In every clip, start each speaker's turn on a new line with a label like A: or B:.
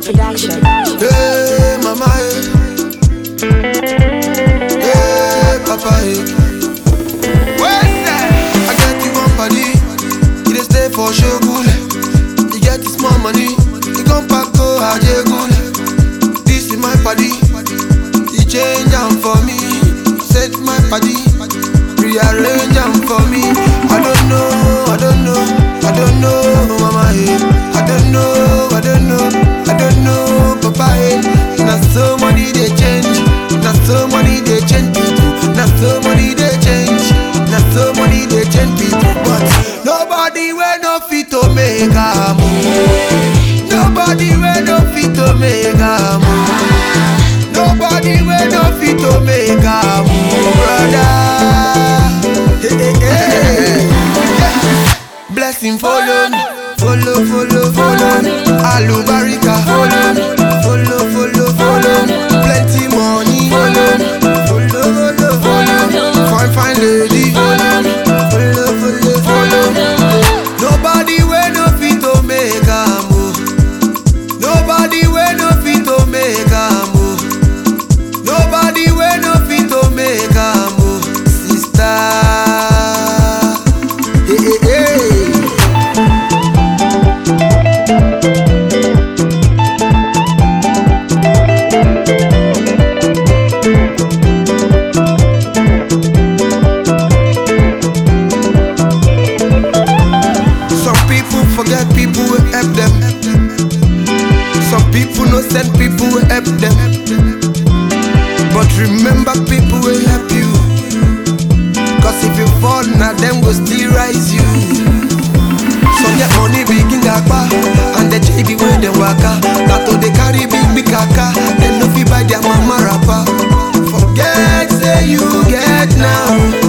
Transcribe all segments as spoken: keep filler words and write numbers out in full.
A: Production.
B: Hey, mama, hey. Hey, papa, hey. What's that? I get you one body. You dey stay for Shogun. You get this small money. You come back to Ajegun. This is my body. You change them for me. Set my body. Rearrange them for me. I don't know, I don't know, I don't know, mama, hey. I don't know, I don't know, I don't know, papa, hey. Now so money they change. Now so money they change people. Now so money they change. Now so money they change people. But nobody will no fit to make a move. Nobody will no fit to make a move. Nobody will no fit to make a move, brother. Hey, hey, hey. Blessing follow me, follow, follow, follow me. Alubarika follow me, follow, follow, follow me. Plenty money follow me, follow, follow, follow me. Fine, fine lady follow me, follow, follow, follow me. Nobody will no fit to make a move. Nobody will no fit to make a move. Nobody will no fit to make a move, sister. Hey, hey, hey. Some people forget people will help them. Some people no send people will help them. But remember people will help you. Cause if you fall, now them will still rise you. Some get money begin gapa, and the J B where they waka. That to they carry big big kaka. They no fit buy their mama rapper. Forget say you get now.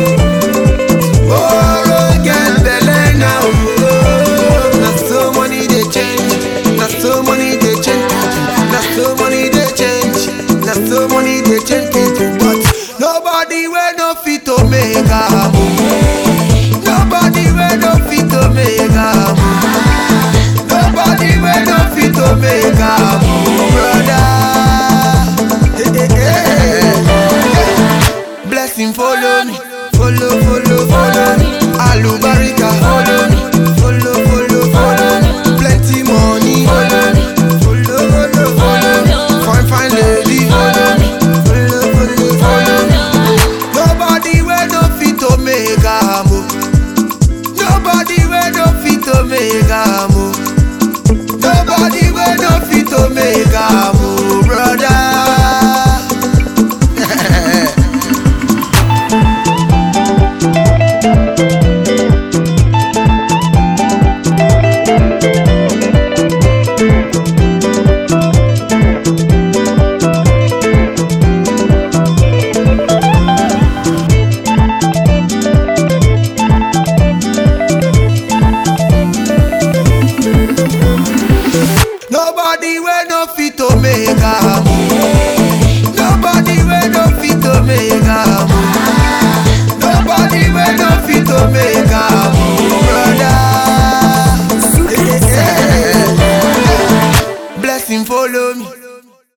B: Oh, get belly now. Now so money they change. Now so money they change. Now so money they change. Now so money they change people. But nobody will no fit to make a move. Nobody will no fit to make a move. Nobody will no fit to make a move, brother. Hey, hey, hey. Blessing follow me, follow, follow, follow me. Alubarika follow me, follow, follow, follow me. Plenty money follow me, follow, follow, follow me. Fine, fine lady follow me, follow, follow, follow me. Nobody will no fit to make a move. Nobody will no fit to make a move. Nobody will no fit to make a move.